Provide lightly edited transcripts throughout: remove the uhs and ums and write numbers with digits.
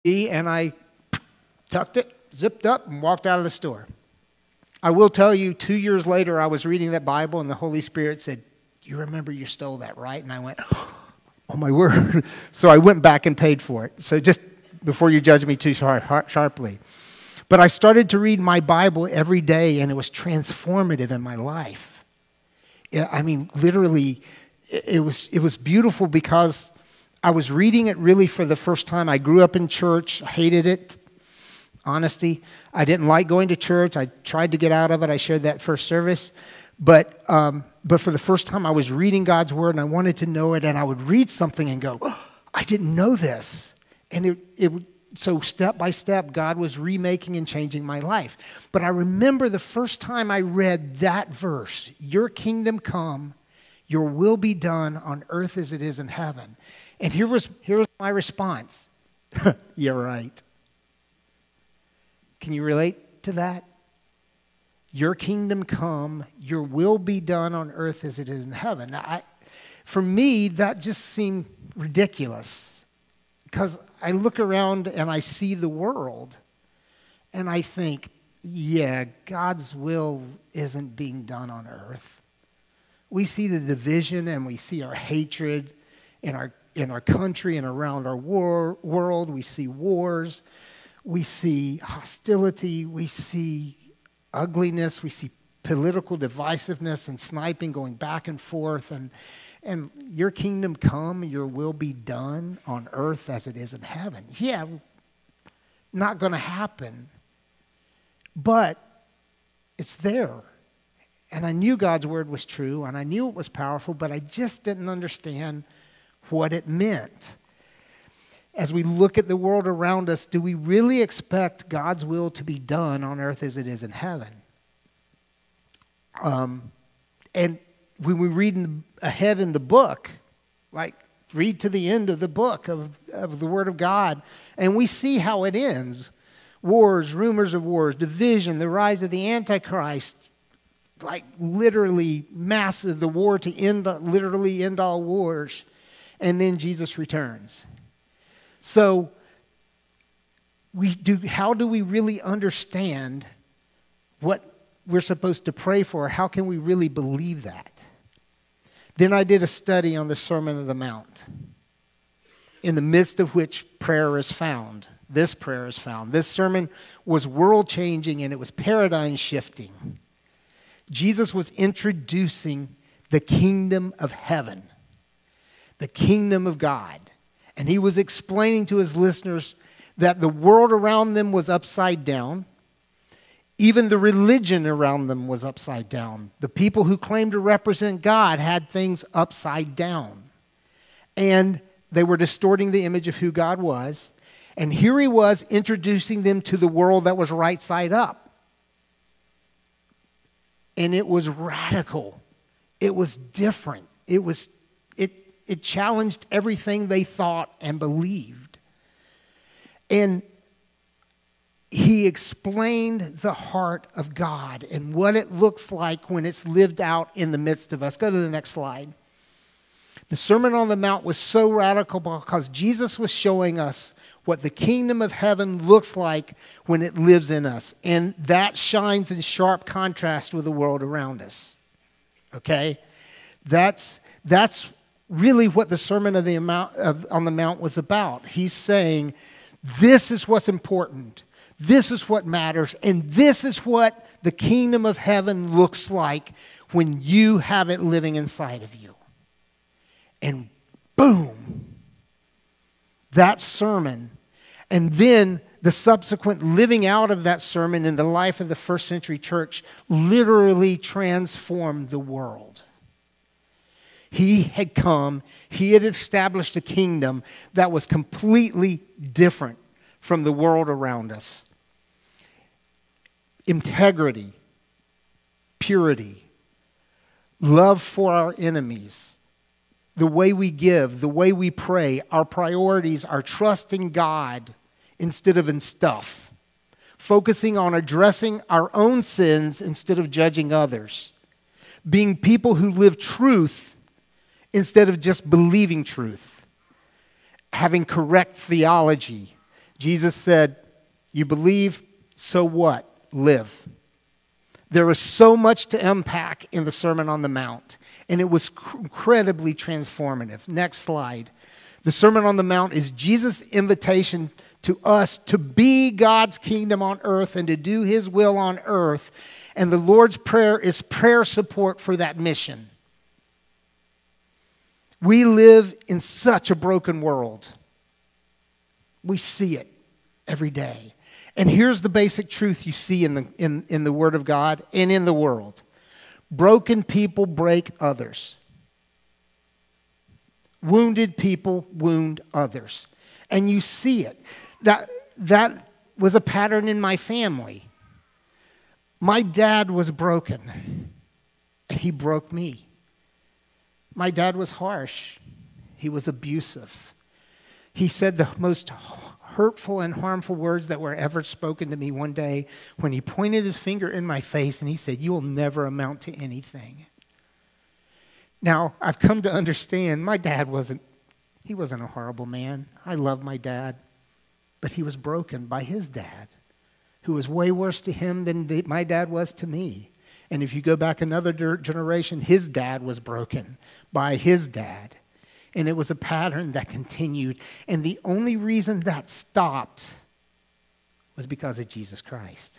and I tucked it, zipped up, and walked out of the store. I will tell you, 2 years later, I was reading that Bible, and the Holy Spirit said, "You remember you stole that, right?" And I went, "Oh, my word." So I went back and paid for it. So just before you judge me too sharply. But I started to read my Bible every day, and it was transformative in my life. I mean, literally, it was beautiful because I was reading it really for the first time. I grew up in church, hated it, honesty. I didn't like going to church. I tried to get out of it. I shared that first service. But for the first time, I was reading God's Word, and I wanted to know it, and I would read something and go, "Oh, I didn't know this." And so step by step, God was remaking and changing my life. But I remember the first time I read that verse, "Your kingdom come, your will be done on earth as it is in heaven." And here was my response. You're right. Can you relate to that? Your kingdom come, your will be done on earth as it is in heaven. Now, for me, that just seemed ridiculous because I look around and I see the world and I think, yeah, God's will isn't being done on earth. We see the division and we see our hatred in our country and around our world. We see wars. We see hostility. We see ugliness. We see political divisiveness and sniping going back and forth. And your kingdom come, your will be done on earth as it is in heaven. Yeah, not going to happen. But it's there. And I knew God's word was true, and I knew it was powerful, but I just didn't understand what it meant. As we look at the world around us, do we really expect God's will to be done on earth as it is in heaven? And when we read ahead in the book, like read to the end of the book of the Word of God, and we see how it ends. Wars, rumors of wars, division, the rise of the Antichrist, like literally massive, the war to literally end all wars. And then Jesus returns. So how do we really understand what we're supposed to pray for? How can we really believe that? Then I did a study on the Sermon on the Mount, in the midst of which prayer is found. This prayer is found. This sermon was world-changing and it was paradigm-shifting. Jesus was introducing the kingdom of heaven, the kingdom of God. And he was explaining to his listeners that the world around them was upside down. Even the religion around them was upside down. The people who claimed to represent God had things upside down. And they were distorting the image of who God was. And here he was introducing them to the world that was right side up. And it was radical. It was different. It challenged everything they thought and believed. And he explained the heart of God and what it looks like when it's lived out in the midst of us. Go to the next slide. The Sermon on the Mount was so radical because Jesus was showing us what the kingdom of heaven looks like when it lives in us. And that shines in sharp contrast with the world around us. Okay? That's really what the Sermon on the Mount was about. He's saying, this is what's important. This is what matters. And this is what the kingdom of heaven looks like when you have it living inside of you. And boom, that sermon. And then the subsequent living out of that sermon in the life of the first century church literally transformed the world. He had come, he had established a kingdom that was completely different from the world around us. Integrity, purity, love for our enemies, the way we give, the way we pray, our priorities, our trust in God instead of in stuff, focusing on addressing our own sins instead of judging others, being people who live truth instead of just believing truth, having correct theology, Jesus said, you believe, so what? Live. There was so much to unpack in the Sermon on the Mount, and it was incredibly transformative. Next slide. The Sermon on the Mount is Jesus' invitation to us to be God's kingdom on earth and to do his will on earth. And the Lord's Prayer is prayer support for that mission. We live in such a broken world. We see it every day. And here's the basic truth you see in the Word of God and in the world. Broken people break others. Wounded people wound others. And you see it. That was a pattern in my family. My dad was broken, and he broke me. My dad was harsh. He was abusive. He said the most hurtful and harmful words that were ever spoken to me one day when he pointed his finger in my face and he said, "You will never amount to anything." Now, I've come to understand my dad wasn't a horrible man. I love my dad. But he was broken by his dad, who was way worse to him than my dad was to me. And if you go back another generation, his dad was broken by his dad. And it was a pattern that continued. And the only reason that stopped was because of Jesus Christ.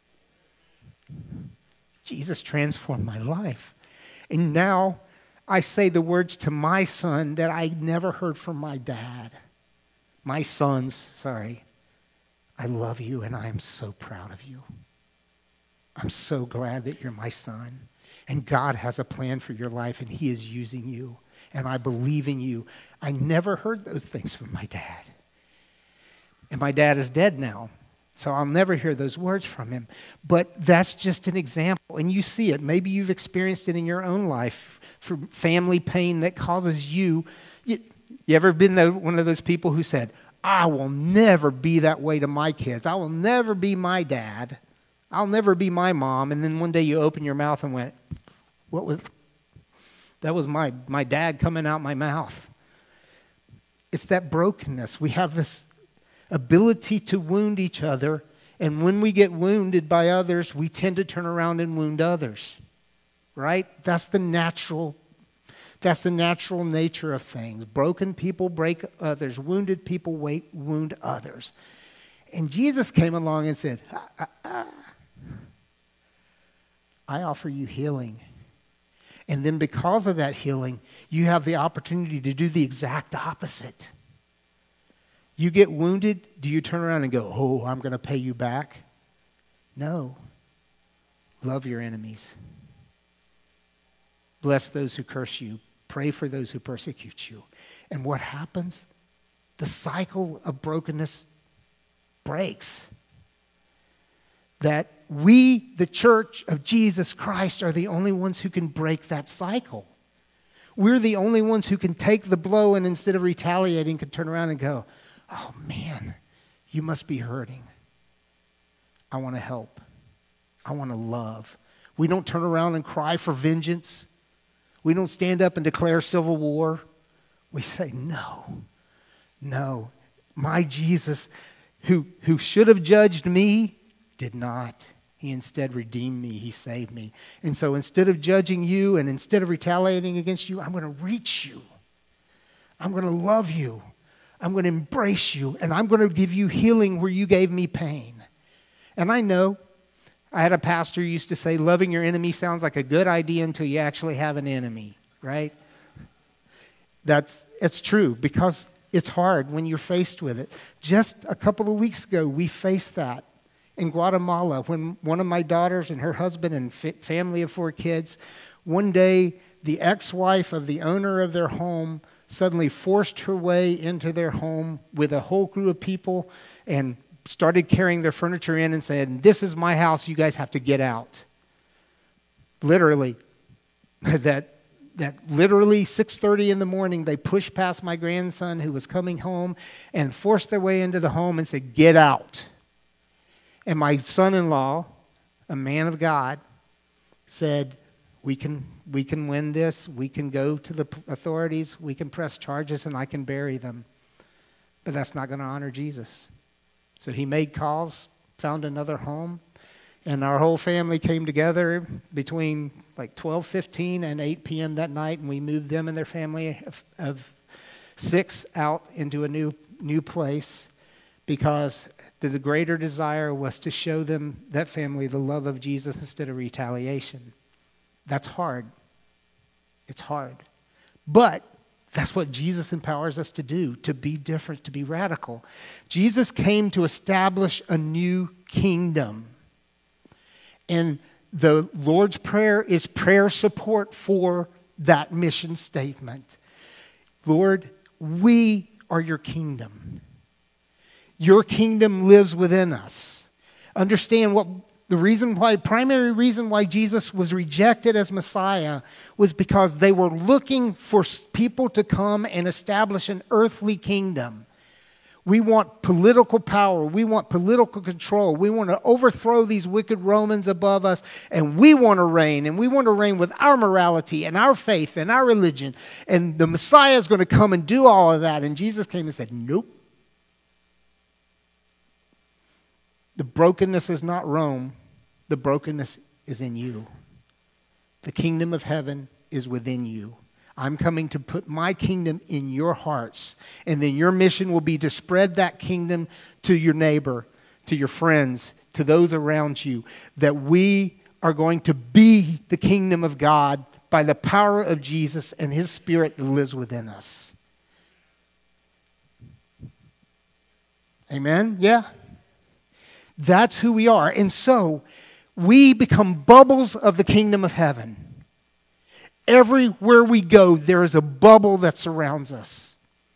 Jesus transformed my life. And now I say the words to my son that I never heard from my dad. My sons, sorry. I love you and I am so proud of you. I'm so glad that you're my son. And God has a plan for your life and he is using you. And I believe in you. I never heard those things from my dad. And my dad is dead now. So I'll never hear those words from him. But that's just an example. And you see it. Maybe you've experienced it in your own life. For family pain that causes you. You ever been one of those people who said, I will never be that way to my kids. I will never be my dad. I'll never be my mom. And then one day you open your mouth and went, that was my dad coming out my mouth. It's that brokenness. We have this ability to wound each other. And when we get wounded by others, we tend to turn around and wound others. Right? That's the natural nature of things. Broken people break others. Wounded people wound others. And Jesus came along and said, I offer you healing. And then because of that healing, you have the opportunity to do the exact opposite. You get wounded, do you turn around and go, oh, I'm going to pay you back? No. Love your enemies. Bless those who curse you. Pray for those who persecute you. And what happens? The cycle of brokenness breaks. That we, the church of Jesus Christ, are the only ones who can break that cycle. We're the only ones who can take the blow and instead of retaliating, can turn around and go, oh man, you must be hurting. I want to help. I want to love. We don't turn around and cry for vengeance. We don't stand up and declare civil war. We say, no. My Jesus, who should have judged me, did not. He instead redeemed me. He saved me. And so instead of judging you and instead of retaliating against you, I'm going to reach you. I'm going to love you. I'm going to embrace you. And I'm going to give you healing where you gave me pain. And I know, I had a pastor who used to say, loving your enemy sounds like a good idea until you actually have an enemy, right? It's true because it's hard when you're faced with it. Just a couple of weeks ago, we faced that in Guatemala when one of my daughters and her husband and family of 4 kids, one day the ex-wife of the owner of their home suddenly forced her way into their home with a whole crew of people and started carrying their furniture in and said, this is my house, you guys have to get out. Literally, that literally 6:30 in the morning, they pushed past my grandson who was coming home and forced their way into the home and said, get out. And my son-in-law, a man of God, said, we can win this, we can go to the authorities, we can press charges and I can bury them. But that's not going to honor Jesus. So he made calls, found another home, and our whole family came together between like 12:15 and 8 p.m. that night, and we moved them and their family of 6 out into a new place, because the greater desire was to show them, that family, the love of Jesus instead of retaliation. That's hard. It's hard. But that's what Jesus empowers us to do, to be different, to be radical. Jesus came to establish a new kingdom. And the Lord's Prayer is prayer support for that mission statement. Lord, we are your kingdom. Your kingdom lives within us. Understand what the primary reason why Jesus was rejected as Messiah was because they were looking for people to come and establish an earthly kingdom. We want political power. We want political control. We want to overthrow these wicked Romans above us, and we want to reign. And we want to reign with our morality and our faith and our religion. And the Messiah is going to come and do all of that. And Jesus came and said, nope. The brokenness is not Rome. The brokenness is in you. The kingdom of heaven is within you. I'm coming to put my kingdom in your hearts. And then your mission will be to spread that kingdom to your neighbor, to your friends, to those around you. That we are going to be the kingdom of God by the power of Jesus and His Spirit that lives within us. Amen? Yeah? That's who we are. And so, we become bubbles of the kingdom of heaven. Everywhere we go, there is a bubble that surrounds us.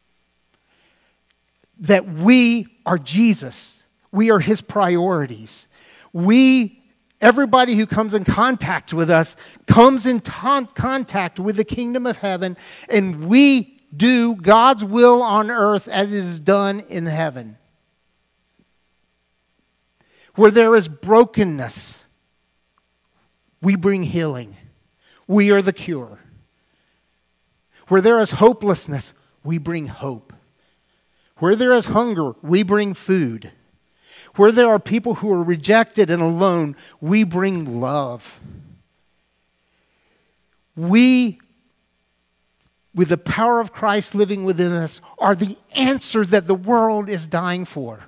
That we are Jesus. We are His priorities. Everybody who comes in contact with us comes in contact with the kingdom of heaven, and we do God's will on earth as it is done in heaven. Where there is brokenness, we bring healing. We are the cure. Where there is hopelessness, we bring hope. Where there is hunger, we bring food. Where there are people who are rejected and alone, we bring love. We, with the power of Christ living within us, are the answer that the world is dying for.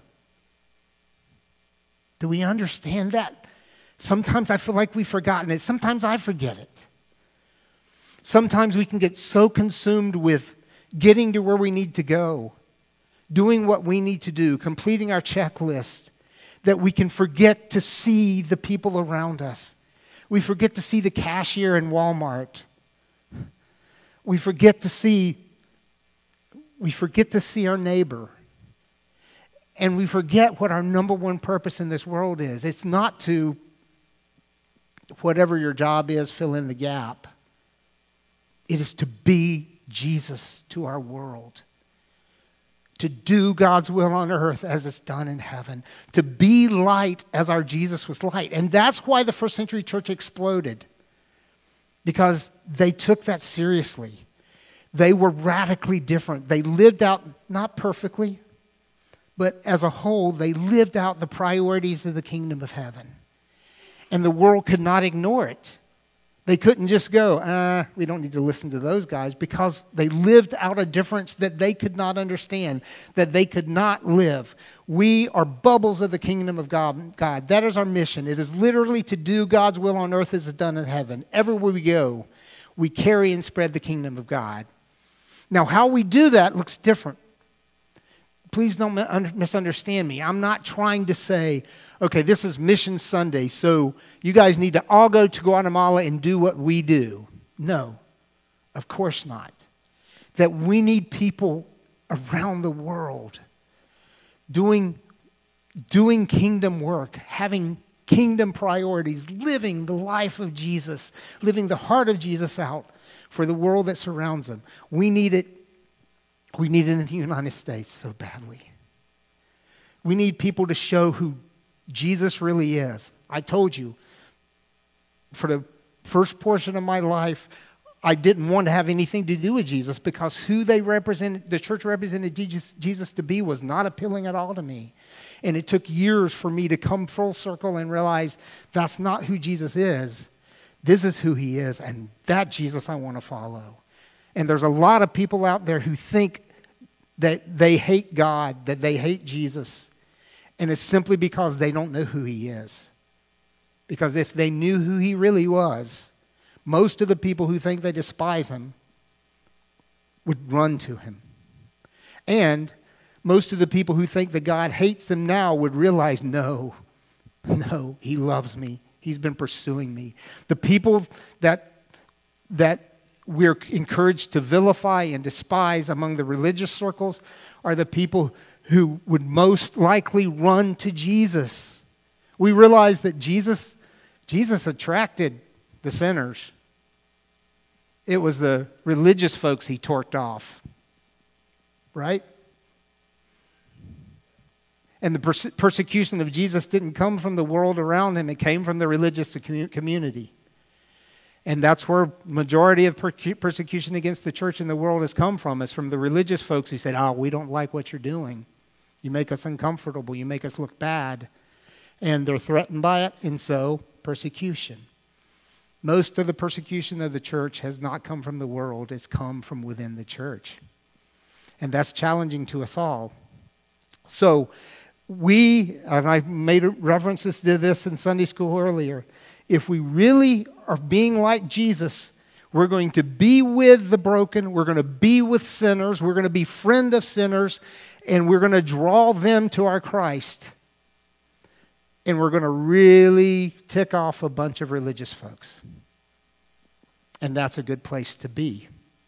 Do we understand that? Sometimes I feel like we've forgotten it. Sometimes I forget it. Sometimes we can get so consumed with getting to where we need to go, doing what we need to do, completing our checklist, that we can forget to see the people around us. We forget to see the cashier in Walmart. We forget to see our neighbor. And we forget what our number one purpose in this world is. It's not to, whatever your job is, fill in the gap. It is to be Jesus to our world. To do God's will on earth as it's done in heaven. To be light as our Jesus was light. And that's why the first century church exploded. Because they took that seriously. They were radically different. They lived out, not perfectly, but as a whole, they lived out the priorities of the kingdom of heaven. And the world could not ignore it. They couldn't just go, we don't need to listen to those guys, because they lived out a difference that they could not understand, that they could not live. We are bubbles of the kingdom of God. That is our mission. It is literally to do God's will on earth as it's done in heaven. Everywhere we go, we carry and spread the kingdom of God. Now, how we do that looks different. Please don't misunderstand me. I'm not trying to say, okay, this is Mission Sunday, so you guys need to all go to Guatemala and do what we do. No, of course not. That we need people around the world doing kingdom work, having kingdom priorities, living the life of Jesus, living the heart of Jesus out for the world that surrounds them. We need it. We need it in the United States so badly. We need people to show who Jesus really is. I told you, for the first portion of my life, I didn't want to have anything to do with Jesus because who they represented, the church represented Jesus to be, was not appealing at all to me. And it took years for me to come full circle and realize that's not who Jesus is. This is who he is, and that Jesus I want to follow. And there's a lot of people out there who think that they hate God, that they hate Jesus. And it's simply because they don't know who he is. Because if they knew who he really was, most of the people who think they despise him would run to him. And most of the people who think that God hates them now would realize, no, he loves me. He's been pursuing me. The people that we're encouraged to vilify and despise among the religious circles are the people who would most likely run to Jesus. We realize that Jesus attracted the sinners. It was the religious folks he torqued off, right? And the persecution of Jesus didn't come from the world around him. It came from the religious community. And that's where majority of persecution against the church in the world has come from. It's from the religious folks who said, we don't like what you're doing. You make us uncomfortable. You make us look bad. And they're threatened by it, and so persecution. Most of the persecution of the church has not come from the world. It's come from within the church. And that's challenging to us all. So and I made references to this in Sunday school earlier, if we really are being like Jesus, we're going to be with the broken, we're going to be with sinners, we're going to be friend of sinners, and we're going to draw them to our Christ. And we're going to really tick off a bunch of religious folks. And that's a good place to be.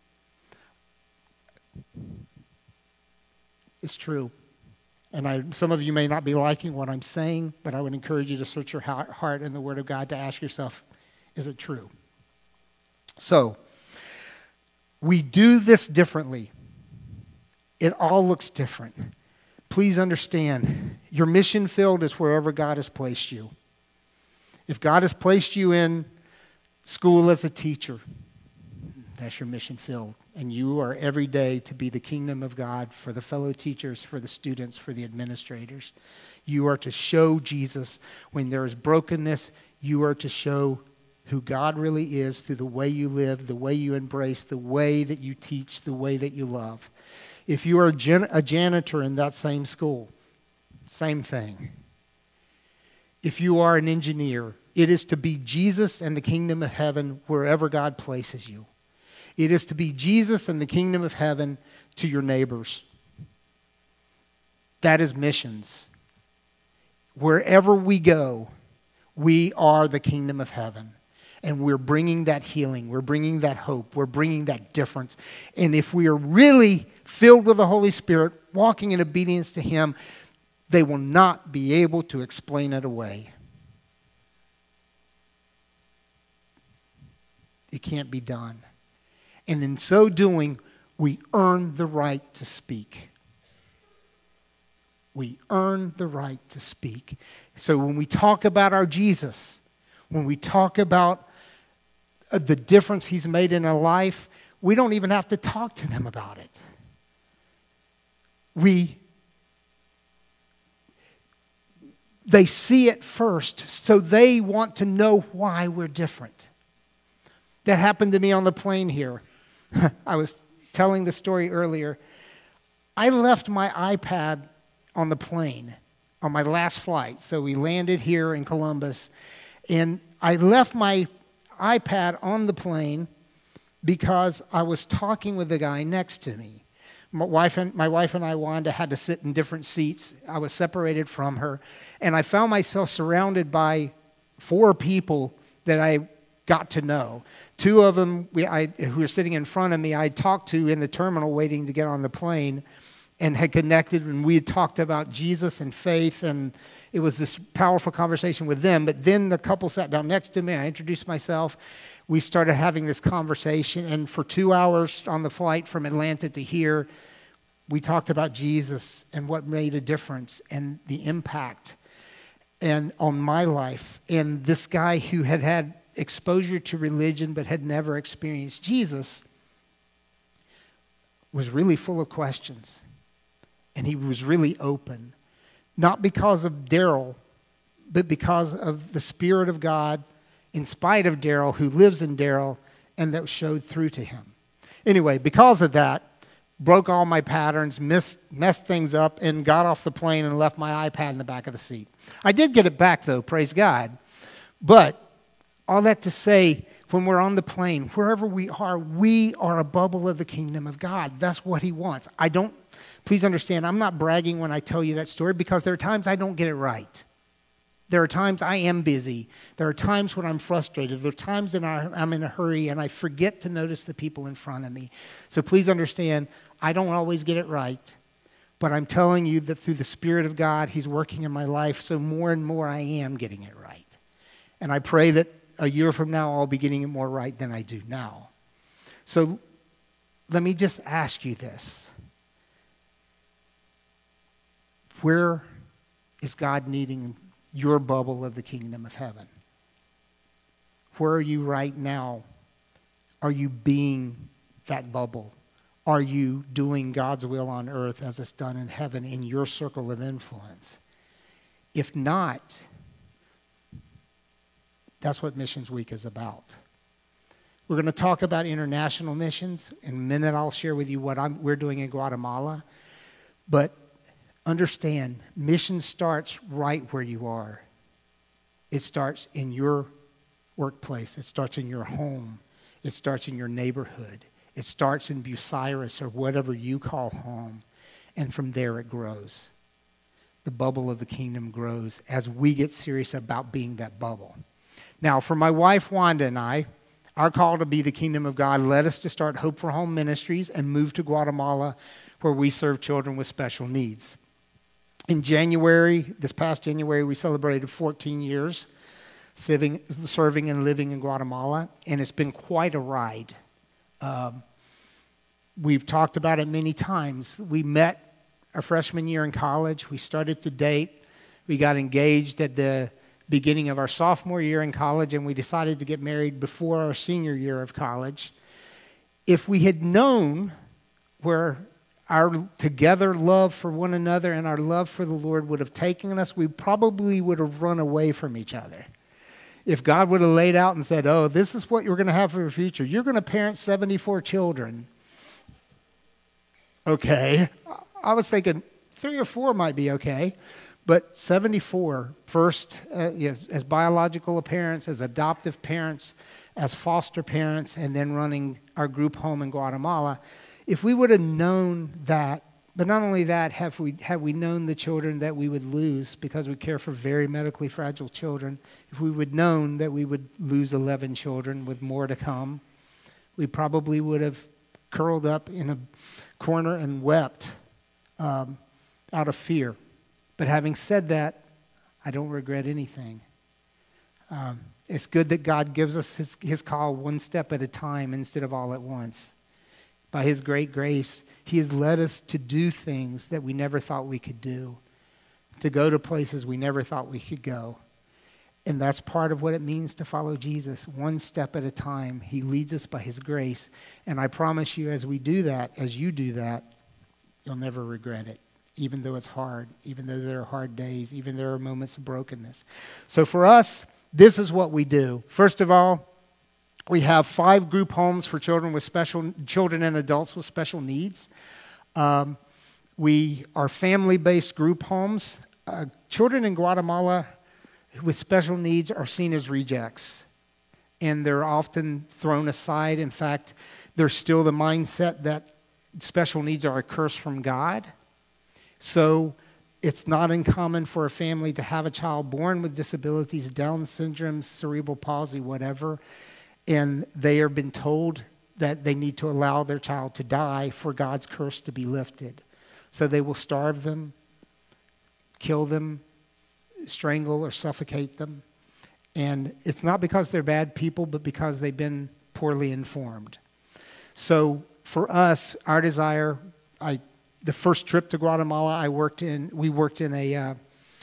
It's true. And some of you may not be liking what I'm saying, but I would encourage you to search your heart in the Word of God to ask yourself, is it true? So, we do this differently. It all looks different. Please understand, your mission field is wherever God has placed you. If God has placed you in school as a teacher, that's your mission field. And you are every day to be the kingdom of God for the fellow teachers, for the students, for the administrators. You are to show Jesus. When there is brokenness, you are to show who God really is through the way you live, the way you embrace, the way that you teach, the way that you love. If you are a janitor in that same school, same thing. If you are an engineer, it is to be Jesus and the kingdom of heaven wherever God places you. It is to be Jesus and the kingdom of heaven to your neighbors. That is missions. Wherever we go, we are the kingdom of heaven. And we're bringing that healing. We're bringing that hope. We're bringing that difference. And if we are really filled with the Holy Spirit, walking in obedience to Him, they will not be able to explain it away. It can't be done. And in so doing, we earn the right to speak. We earn the right to speak. So when we talk about our Jesus, when we talk about the difference He's made in our life, we don't even have to talk to them about it. They see it first, so they want to know why we're different. That happened to me on the plane here. I was telling the story earlier. I left my iPad on the plane on my last flight. So we landed here in Columbus, and I left my iPad on the plane because I was talking with the guy next to me. My wife and I, Wanda, had to sit in different seats. I was separated from her, and I found myself surrounded by 4 people that I got to know. 2 of them who were sitting in front of me, I talked to in the terminal waiting to get on the plane, and had connected, and we had talked about Jesus and faith, and it was this powerful conversation with them. But then the couple sat down next to me. I introduced myself. We started having this conversation, and for 2 hours on the flight from Atlanta to here, we talked about Jesus and what made a difference and the impact and on my life. And this guy who had had exposure to religion but had never experienced Jesus was really full of questions. And he was really open. not because of Daryl, but because of the Spirit of God in spite of Daryl, who lives in Daryl, and that showed through to him. Anyway, because of that, broke all my patterns, messed things up, and got off the plane and left my iPad in the back of the seat. I did get it back, though, praise God. But all that to say, when we're on the plane, wherever we are a bubble of the kingdom of God. That's what he wants. Please understand, I'm not bragging when I tell you that story, because there are times I don't get it right. There are times I am busy. There are times when I'm frustrated. There are times that I'm in a hurry and I forget to notice the people in front of me. So please understand, I don't always get it right. But I'm telling you that through the Spirit of God, he's working in my life, so more and more I am getting it right. And I pray that a year from now, I'll be getting it more right than I do now. So let me just ask you this. Where is God needing your bubble of the kingdom of heaven? Where are you right now? Are you being that bubble? Are you doing God's will on earth as it's done in heaven in your circle of influence? If not, that's what Missions Week is about. We're going to talk about international missions. In a minute, I'll share with you what we're doing in Guatemala. But understand, mission starts right where you are. It starts in your workplace. It starts in your home. It starts in your neighborhood. It starts in Bucyrus or whatever you call home. And from there it grows. The bubble of the kingdom grows as we get serious about being that bubble. Now, for my wife, Wanda, and I, our call to be the kingdom of God led us to start Hope for Home Ministries and move to Guatemala, where we serve children with special needs. In this past January, we celebrated 14 years serving and living in Guatemala, and it's been quite a ride. We've talked about it many times. We met our freshman year in college. We started to date. We got engaged at the beginning of our sophomore year in college, and we decided to get married before our senior year of college. If we had known where our together love for one another and our love for the Lord would have taken us, we probably would have run away from each other. If God would have laid out and said, oh, this is what you're going to have for your future. You're going to parent 74 children. Okay. I was thinking 3 or 4 might be okay. But 74, first as biological parents, as adoptive parents, as foster parents, and then running our group home in Guatemala. If we would have known that, but not only that, have we known the children that we would lose because we care for very medically fragile children, if we would have known that we would lose 11 children with more to come, we probably would have curled up in a corner and wept out of fear. But having said that, I don't regret anything. It's good that God gives us his call one step at a time instead of all at once. By his great grace, he has led us to do things that we never thought we could do, to go to places we never thought we could go. And that's part of what it means to follow Jesus, one step at a time. He leads us by his grace. And I promise you, as we do that, as you do that, you'll never regret it, even though it's hard, even though there are hard days, even there are moments of brokenness. So for us, this is what we do. First of all, we have 5 group homes for children and adults with special needs. We are family-based group homes. Children in Guatemala with special needs are seen as rejects, and they're often thrown aside. In fact, there's still the mindset that special needs are a curse from God. So it's not uncommon for a family to have a child born with disabilities, Down syndrome, cerebral palsy, whatever, and they have been told that they need to allow their child to die for God's curse to be lifted. So they will starve them, kill them, strangle or suffocate them. And it's not because they're bad people, but because they've been poorly informed. So for us, our desire, the first trip to Guatemala, we worked in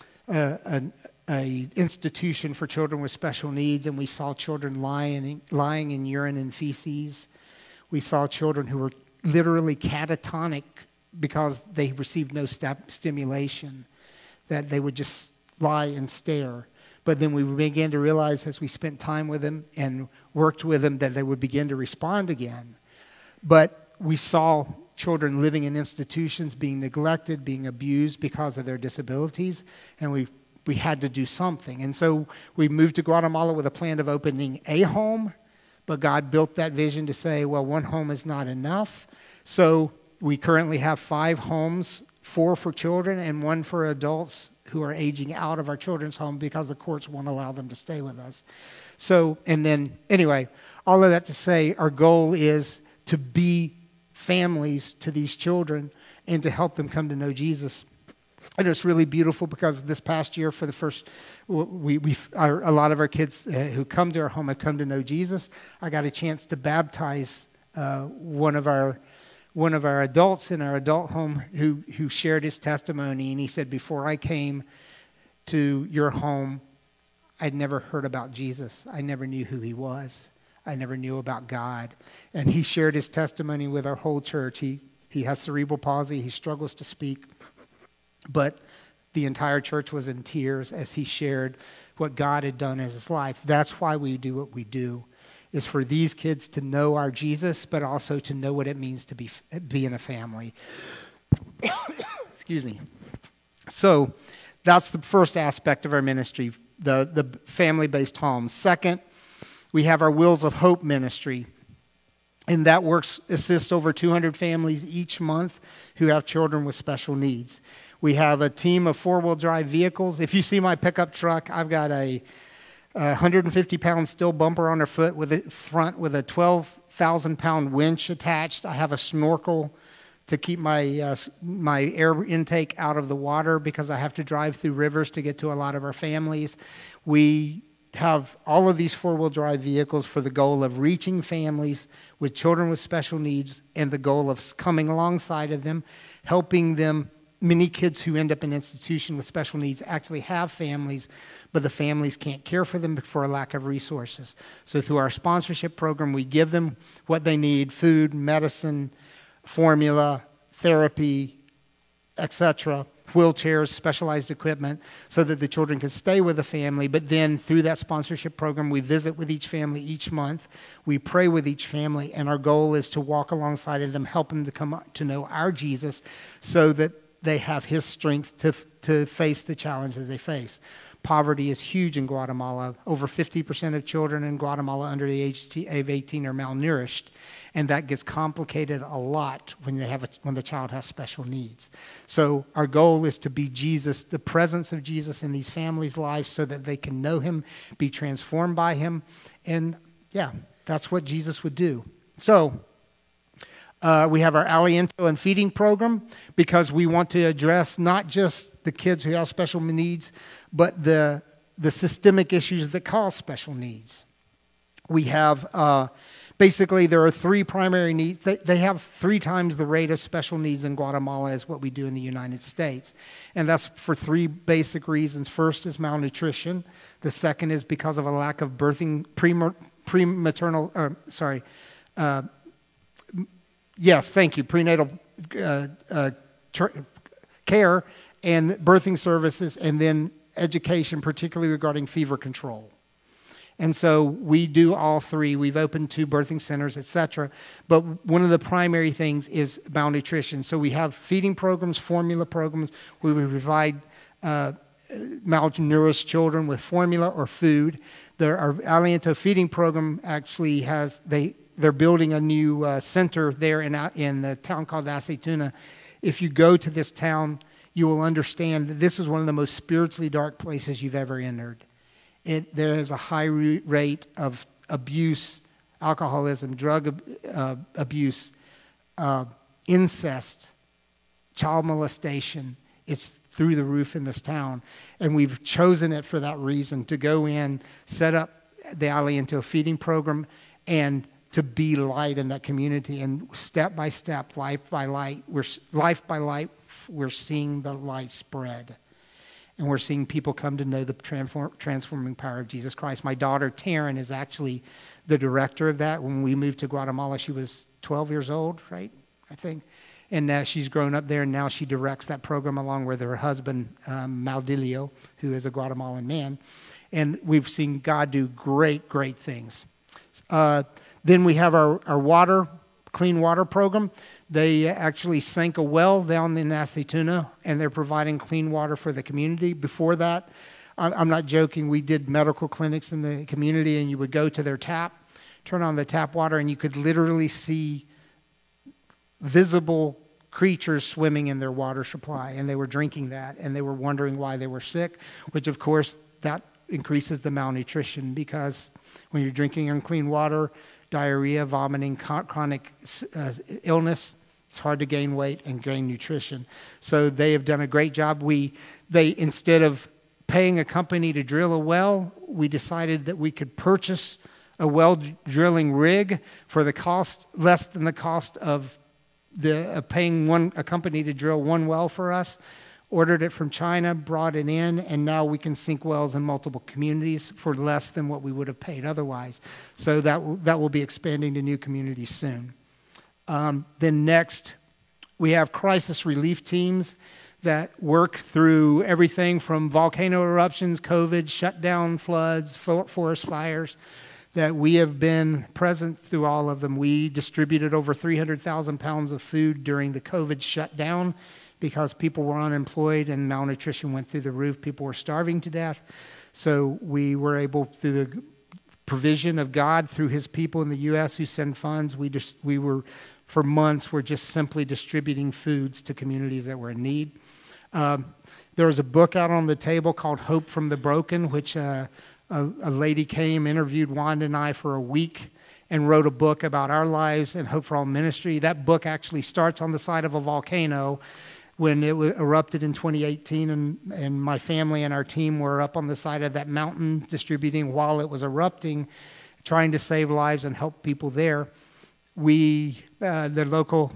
a institution for children with special needs, and we saw children lying in urine and feces. We saw children who were literally catatonic because they received no stimulation. that they would just lie and stare. But then we began to realize as we spent time with them and worked with them that they would begin to respond again. But we saw children living in institutions, being neglected, being abused because of their disabilities, and we had to do something. And so we moved to Guatemala with a plan of opening a home, but God built that vision to say, well, one home is not enough. So we currently have 5 homes, 4 for children and 1 for adults who are aging out of our children's home because the courts won't allow them to stay with us. So, and then, anyway, all of that to say, our goal is to be families to these children and to help them come to know Jesus. And it's really beautiful because this past year, for the first, a lot of our kids who come to our home have come to know Jesus. I got a chance to baptize one of our adults in our adult home who shared his testimony, and he said, before I came to your home, I'd never heard about Jesus. I never knew who he was. I never knew about God. And he shared his testimony with our whole church. He has cerebral palsy. He struggles to speak. But the entire church was in tears as he shared what God had done in his life. That's why we do what we do, is for these kids to know our Jesus, but also to know what it means to be in a family. Excuse me. So that's the first aspect of our ministry, the family-based homes. Second, we have our Wheels of Hope ministry, and that assists over 200 families each month who have children with special needs. We have a team of 4-wheel drive vehicles. If you see my pickup truck, I've got a 150-pound steel bumper on the front with a 12,000-pound winch attached. I have a snorkel to keep my air intake out of the water because I have to drive through rivers to get to a lot of our families. We have all of these 4-wheel drive vehicles for the goal of reaching families with children with special needs and the goal of coming alongside of them, helping them. Many kids who end up in institution with special needs actually have families, but the families can't care for them for a lack of resources. So through our sponsorship program, we give them what they need: food, medicine, formula, therapy, etc., wheelchairs, specialized equipment, so that the children can stay with the family. But then through that sponsorship program, we visit with each family each month. We pray with each family, and our goal is to walk alongside of them, help them to come to know our Jesus so that they have his strength to face the challenges they face. Poverty is huge in Guatemala. Over 50% of children in Guatemala under the age of 18 are malnourished, and that gets complicated a lot when the child has special needs. So our goal is to be Jesus, the presence of Jesus in these families' lives, so that they can know him, be transformed by him, and yeah, that's what Jesus would do. So we have our Aliento and feeding program because we want to address not just the kids who have special needs, but the systemic issues that cause special needs. We have, basically, there are 3 primary needs. They have 3 times the rate of special needs in Guatemala as what we do in the United States. And that's for 3 basic reasons. First is malnutrition. The second is because of a lack of birthing, prenatal care and birthing services, and then education, particularly regarding fever control. And so we do all 3. We've opened 2 birthing centers, etc. But one of the primary things is malnutrition. So we have feeding programs, formula programs, where we provide malnourished children with formula or food. Our Aliento feeding program actually has, they're building a new center there in the town called Aceituna. If you go to this town, you will understand that this is one of the most spiritually dark places you've ever entered. There is a high rate of abuse, alcoholism, drug abuse, incest, child molestation. It's through the roof in this town. And we've chosen it for that reason, to go in, set up the Aliento feeding program, and to be light in that community. And step by step, life by life, we're seeing the light spread. And we're seeing people come to know the transforming power of Jesus Christ. My daughter, Taryn, is actually the director of that. When we moved to Guatemala, she was 12 years old, right? I think. And she's grown up there, and now she directs that program along with her husband, Maldilio, who is a Guatemalan man. And we've seen God do great, great things. Then we have our clean water program. They actually sank a well down in Aceituna, and they're providing clean water for the community. Before that, I'm not joking, we did medical clinics in the community, and you would go to their tap, turn on the tap water, and you could literally see visible creatures swimming in their water supply, and they were drinking that, and they were wondering why they were sick, which of course that increases the malnutrition, because when you're drinking unclean water, diarrhea, vomiting, chronic illness, it's hard to gain weight and gain nutrition. So they have done a great job. They instead of paying a company to drill a well, we decided that we could purchase a well drilling rig for the cost less than the cost of paying a company to drill one well for us. Ordered it from China, brought it in, and now we can sink wells in multiple communities for less than what we would have paid otherwise. So that will be expanding to new communities soon. Then next, we have crisis relief teams that work through everything from volcano eruptions, COVID, shutdown, floods, forest fires, that we have been present through all of them. We distributed over 300,000 pounds of food during the COVID shutdown because people were unemployed and malnutrition went through the roof. People were starving to death. So we were able, through the provision of God, through his people in the U.S. who send funds, we were, for months, we're just simply distributing foods to communities that were in need. There was a book out on the table called Hope from the Broken, which a lady came, interviewed Wanda and I for a week, and wrote a book about our lives and Hope for All Ministry. That book actually starts on the side of a volcano when it erupted in 2018, and my family and our team were up on the side of that mountain distributing while it was erupting, trying to save lives and help people there. The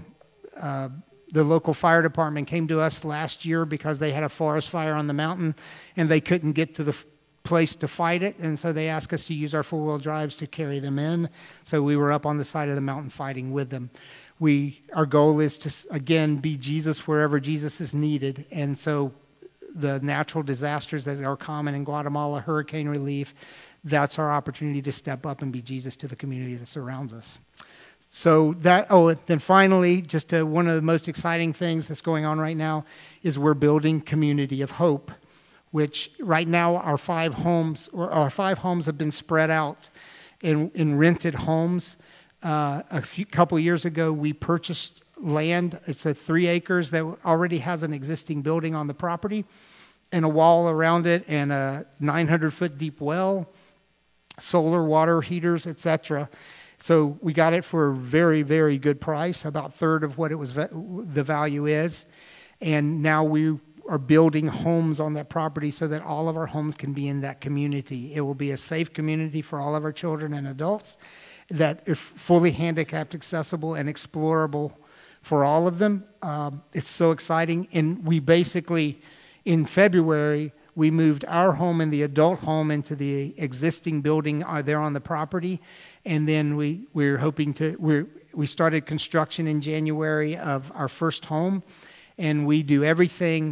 local fire department came to us last year because they had a forest fire on the mountain, and they couldn't get to the place to fight it, and so they asked us to use our four-wheel drives to carry them in. So we were up on the side of the mountain fighting with them. Our goal is to, again, be Jesus wherever Jesus is needed. And so the natural disasters that are common in Guatemala, hurricane relief, that's our opportunity to step up and be Jesus to the community that surrounds us. So then finally, just one of the most exciting things that's going on right now is we're building Community of Hope, which right now our 5 homes have been spread out in rented homes. Couple years ago, we purchased land. It's 3 acres that already has an existing building on the property and a wall around it and a 900-foot deep well, solar water heaters, etc. So we got it for a very, very good price, about a third of what the value is. And now we are building homes on that property so that all of our homes can be in that community. It will be a safe community for all of our children and adults that are fully handicapped accessible and explorable for all of them. It's so exciting. And we basically, in February, we moved our home and the adult home into the existing building there on the property. And then we started construction in January of our first home. And we do everything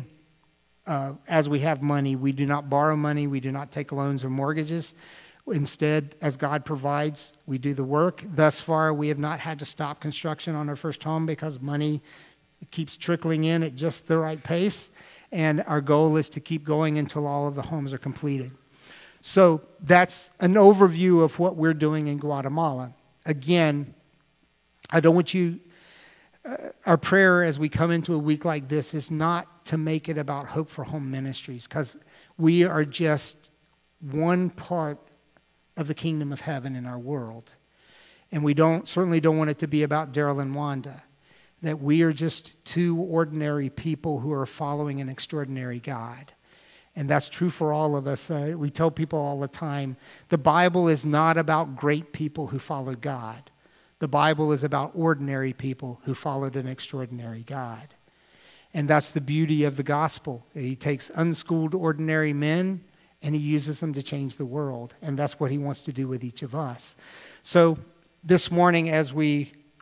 as we have money. We do not borrow money. We do not take loans or mortgages. Instead, as God provides, we do the work. Thus far, we have not had to stop construction on our first home because money keeps trickling in at just the right pace. And our goal is to keep going until all of the homes are completed. So that's an overview of what we're doing in Guatemala. Again, I don't want you... our prayer as we come into a week like this is not to make it about Hope for Home Ministries, because we are just one part of the kingdom of heaven in our world. And we certainly don't want it to be about Daryl and Wanda, that we are just 2 ordinary people who are following an extraordinary God. And that's true for all of us. We tell people all the time, the Bible is not about great people who followed God. The Bible is about ordinary people who followed an extraordinary God. And that's the beauty of the gospel. He takes unschooled ordinary men and he uses them to change the world. And that's what he wants to do with each of us. So this morning, as we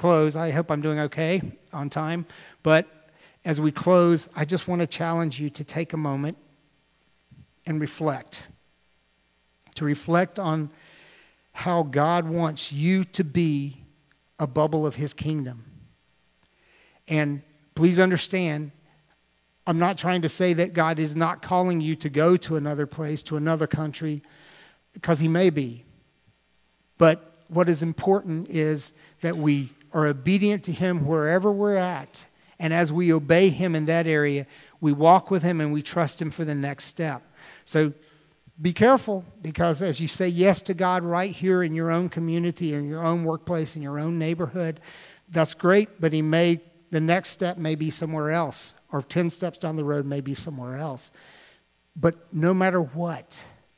close, I hope I'm doing okay on time, but as we close, I just want to challenge you to take a moment and reflect. To reflect on how God wants you to be a bubble of his kingdom. And please understand, I'm not trying to say that God is not calling you to go to another place, to another country, because he may be. But what is important is that we are obedient to him wherever we're at. And as we obey him in that area, we walk with him and we trust him for the next step. So be careful, because as you say yes to God right here in your own community, in your own workplace, in your own neighborhood, that's great, but the next step may be somewhere else, or 10 steps down the road may be somewhere else. But no matter what,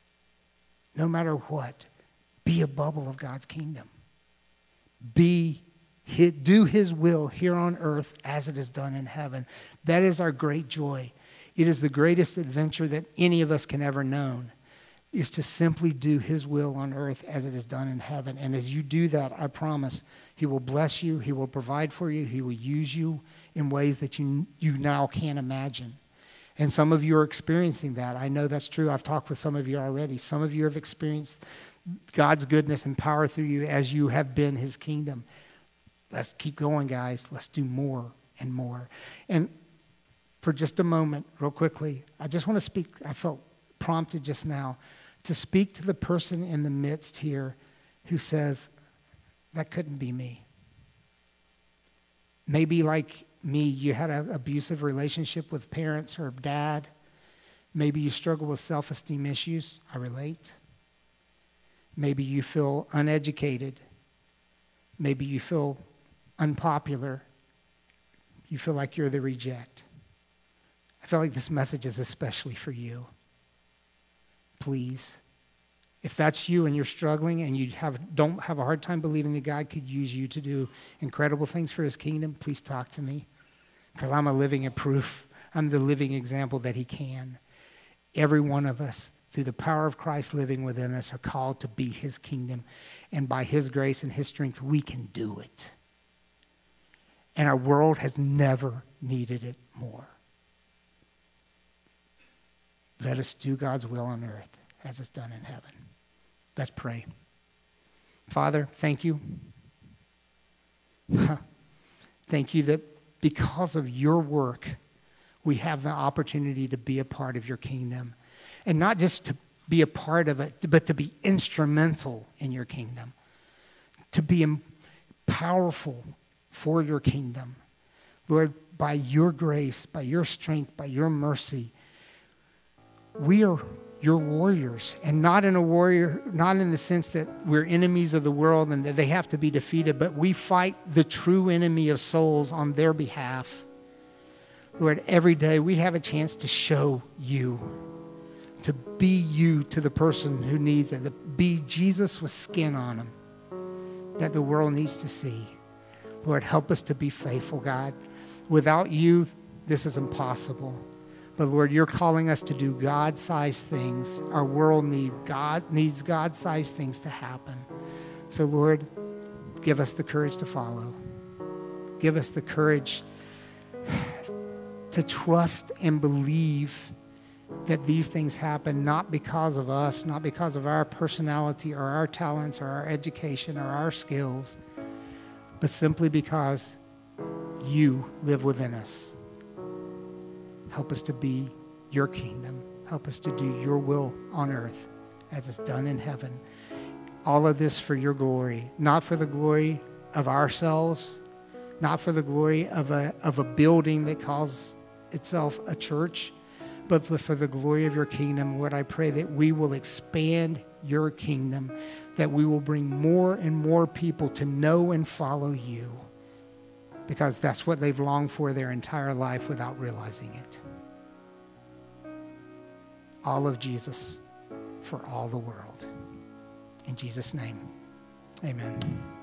be a bubble of God's kingdom. Do his will here on earth as it is done in heaven. That is our great joy. It is the greatest adventure that any of us can ever know, is to simply do his will on earth as it is done in heaven. And as you do that, I promise he will bless you, he will provide for you, he will use you in ways that you now can't imagine. And some of you are experiencing that. I know that's true. I've talked with some of you already. Some of you have experienced God's goodness and power through you as you have been his kingdom. Let's keep going, guys. Let's do more and more. And for just a moment, real quickly, I just want to speak. I felt prompted just now to speak to the person in the midst here who says, that couldn't be me. Maybe like me, you had an abusive relationship with parents or dad. Maybe you struggle with self-esteem issues. I relate. Maybe you feel uneducated. Maybe you feel unpopular. You feel like you're the reject. I feel like this message is especially for you. Please, if that's you and you're struggling and you don't have a hard time believing that God could use you to do incredible things for his kingdom, please talk to me, because I'm a living proof. I'm the living example that he can. Every one of us, through the power of Christ living within us, are called to be his kingdom. And by his grace and his strength, we can do it. And our world has never needed it more. Let us do God's will on earth as it's done in heaven. Let's pray. Father, thank you. Thank you that because of your work, we have the opportunity to be a part of your kingdom. And not just to be a part of it, but to be instrumental in your kingdom. To be powerful for your kingdom. Lord, by your grace, by your strength, by your mercy, we are your warriors, and not in the sense that we're enemies of the world and that they have to be defeated, but we fight the true enemy of souls on their behalf. Lord, every day we have a chance to show you, to be you to the person who needs it, to be Jesus with skin on him that the world needs to see. Lord, help us to be faithful, God. Without you, this is impossible. But Lord, you're calling us to do God-sized things. Our world needs God-sized things to happen. So Lord, give us the courage to follow. Give us the courage to trust and believe that these things happen not because of us, not because of our personality or our talents or our education or our skills, but simply because you live within us. Help us to be your kingdom. Help us to do your will on earth as it's done in heaven. All of this for your glory, not for the glory of ourselves, not for the glory of a building that calls itself a church, but for the glory of your kingdom. Lord, I pray that we will expand your kingdom, that we will bring more and more people to know and follow you, because that's what they've longed for their entire life without realizing it. All of Jesus for all the world. In Jesus' name, amen.